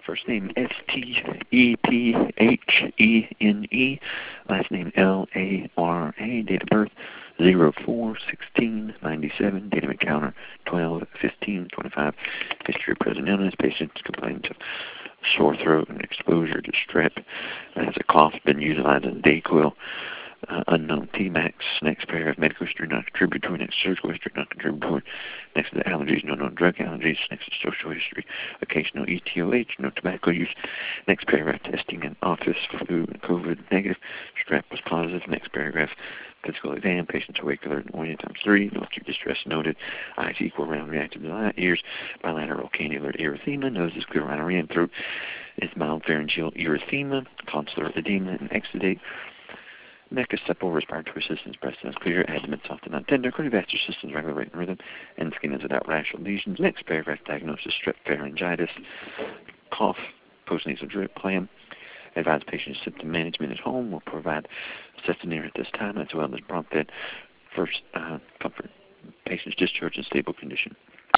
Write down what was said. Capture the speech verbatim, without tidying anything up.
First name S T E P H E N E. Last name L A R A. Date of birth zero four sixteen ninety-seven. Date of encounter twelve fifteen twenty-five. History of present illness. Patient complains of sore throat and exposure to strep. Has a cough. Been utilizing Dayquil. Uh, unknown T MAX. Next pair of medical history not contributory. Next surgical history not contributory. Next to the allergies, no known drug allergies. Next to social history, occasional E T O H, no tobacco use. Next paragraph, testing in office, flu and COVID negative. Strep was positive. Next paragraph, physical exam. Patients awake, alert, and oriented times three. No acute distress noted. Eyes equal, round, reactive to light. Ears bilateral cannular erythema. Nose is clear, rhino and throat is mild pharyngeal erythema. Consular edema and exudate. Neck is supple, respiratory systems, breast is clear, abdomen soft and non-tender, cardiovascular systems regular rate and rhythm, and skin is without rash or lesions. Next paragraph, diagnosis, strep pharyngitis, cough, postnasal drip, plan. Advise patient symptom management at home. Will provide ceftonir at this time, as well as Bromphed. First, uh, comfort patient's discharge in stable condition.